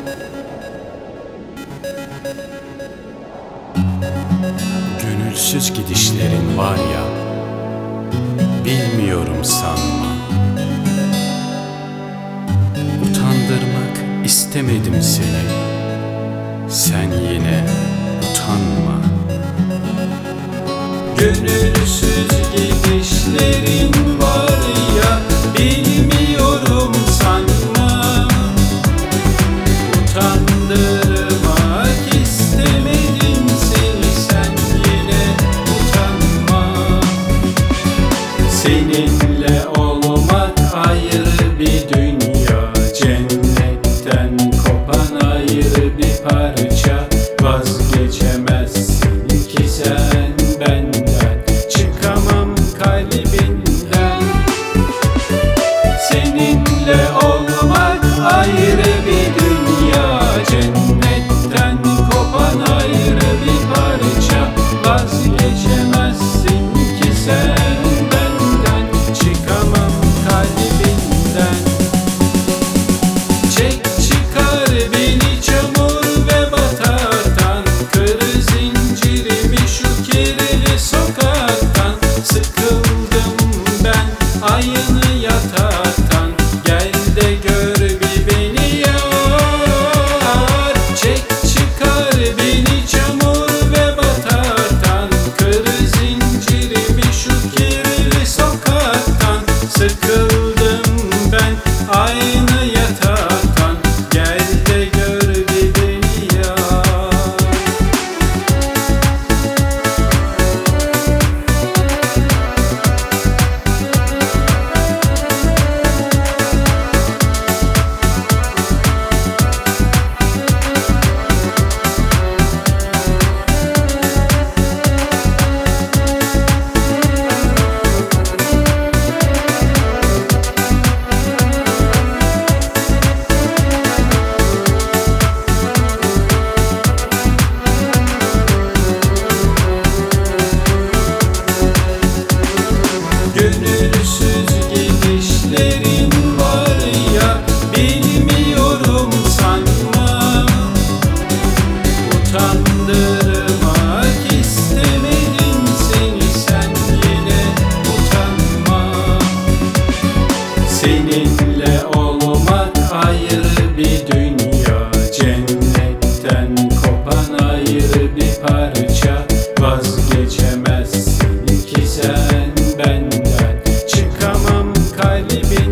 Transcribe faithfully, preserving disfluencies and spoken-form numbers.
Gönülsüz gidişlerin var ya, bilmiyorum sanma. Utandırmak istemedim seni, sen yine utanma. Gönülsüz gidişlerin var ya, bilmiyorum sanma. Utandırmak istemedim seni, sen yine utanma. Seninle olmak ayrı bir dünya, cennetten kopan ayrı bir parça. Vazgeçemezsin ki sen benden, çıkamam kalbinden. Seninle olmak ayrı bir dünya, cennetten kopan ayrı bir parça. Vazgeçemezsin ki sen benden, çıkamam kalbinden. Çek çıkar beni çamur ve batardan, kır zincirimi şu kirli sokaktan. Sıkıldım ben aynı yataktan, gel de gör bir beni yar. Çek çıkar beni çamur ve batardan, kır zincirimi şu kirli sokaktan. Sıkıldım ben aynı yataktan, gel de gör bir beni yar. Gönülsüz gidişlerin var ya, bilmiyorum sanma. Utandırmak istemedim seni, sen yine utanma. Seninle olmak ayrı bir dünya, cennetten kopan ayrı bir parça. Vazgeçemezsin ki sen benden, çıkamam kalbimden.